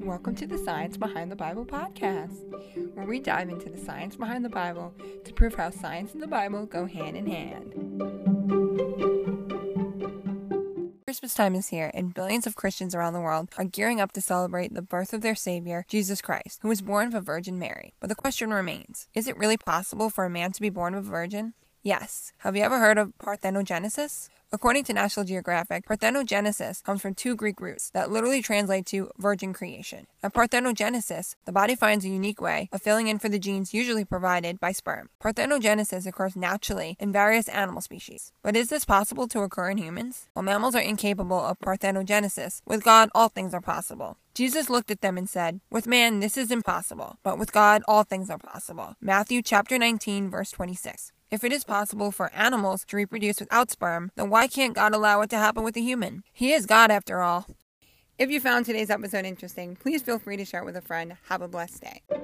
Welcome to the Science Behind the Bible podcast, where we dive into the science behind the Bible to prove how science and the Bible go hand in hand. Christmas time is here, and billions of Christians around the world are gearing up to celebrate the birth of their Savior, Jesus Christ, who was born of a Virgin Mary. But the question remains, is it really possible for a man to be born of a virgin? Yes. Have you ever heard of parthenogenesis? According to National Geographic, parthenogenesis comes from two Greek roots that literally translate to virgin creation. At parthenogenesis, the body finds a unique way of filling in for the genes usually provided by sperm. Parthenogenesis occurs naturally in various animal species. But is this possible to occur in humans? While mammals are incapable of parthenogenesis, with God all things are possible. Jesus looked at them and said, "With man this is impossible, but with God all things are possible." Matthew chapter 19, verse 26. If it is possible for animals to reproduce without sperm, then why can't God allow it to happen with a human? He is God after all. If you found today's episode interesting, please feel free to share it with a friend. Have a blessed day.